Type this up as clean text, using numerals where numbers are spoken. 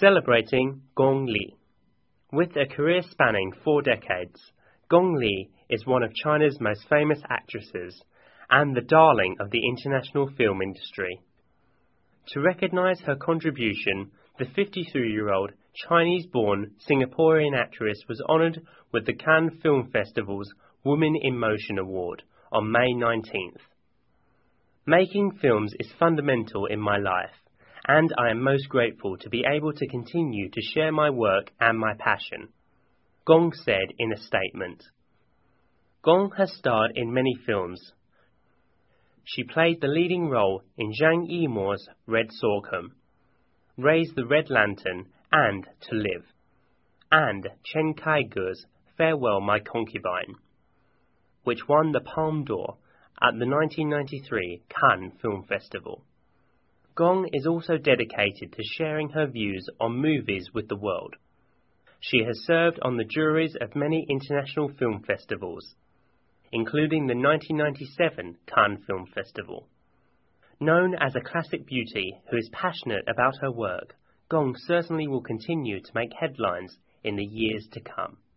Celebrating Gong Li. With a career spanning 4 decades, Gong Li is one of China's most famous actresses and the darling of the international film industry. To recognize her contribution, the 53-year-old Chinese-born Singaporean actress was honored with the Cannes Film Festival's Women in Motion Award on May 19th. Making films is fundamental in my life, and I am most grateful to be able to continue to share my work and my passion, Gong said in a statement. Gong has starred in many films. She played the leading role in Zhang Yimou's Red Sorghum, Raise the Red Lantern and To Live, and Chen Kaigu's Farewell My Concubine, which won the Palme d'Or at the 1993 Cannes Film Festival. Gong is also dedicated to sharing her views on movies with the world. She has served on the juries of many international film festivals, including the 1997 Cannes Film Festival. Known as a classic beauty who is passionate about her work, Gong certainly will continue to make headlines in the years to come.